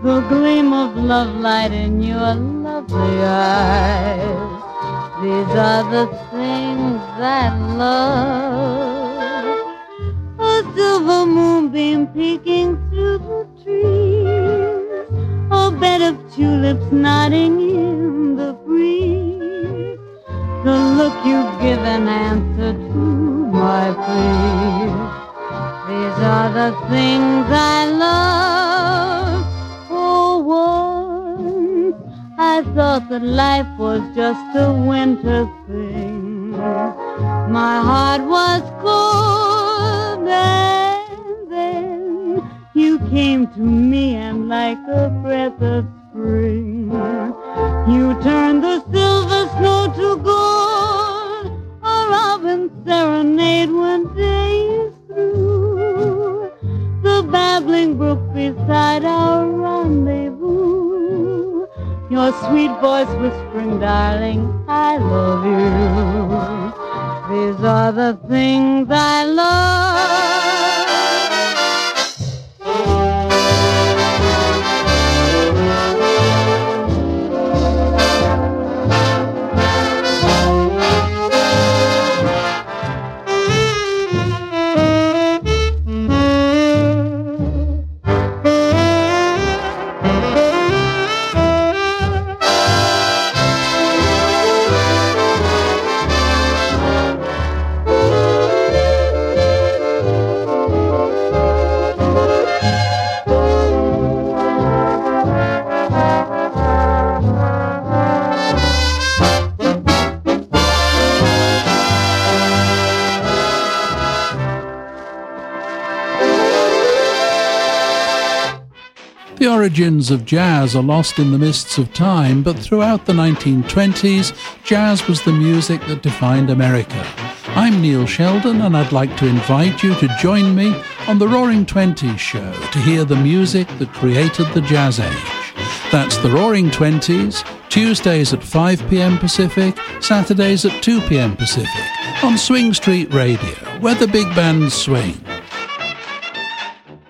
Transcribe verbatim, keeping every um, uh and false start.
the gleam of love light in your lovely eyes. These are the things I love. A silver moonbeam peeking through the trees, a bed of tulips nodding in the breeze, the look you give an answer to my plea. These are the things I love. For once I thought that life was just a winter thing. My heart was cold, and then you came to me, and like a breath of spring, you turned the silver snow to gold. A robin serenade when day is through, the babbling brook beside our rendezvous, your sweet voice whispering, darling, I love you. These are the things I love. The origins of jazz are lost in the mists of time, but throughout the nineteen twenties, jazz was the music that defined America. I'm Neil Sheldon, and I'd like to invite you to join me on the Roaring Twenties show to hear the music that created the jazz age. That's the Roaring Twenties, Tuesdays at five p.m. Pacific, Saturdays at two p.m. Pacific, on Swing Street Radio, where the big bands swing.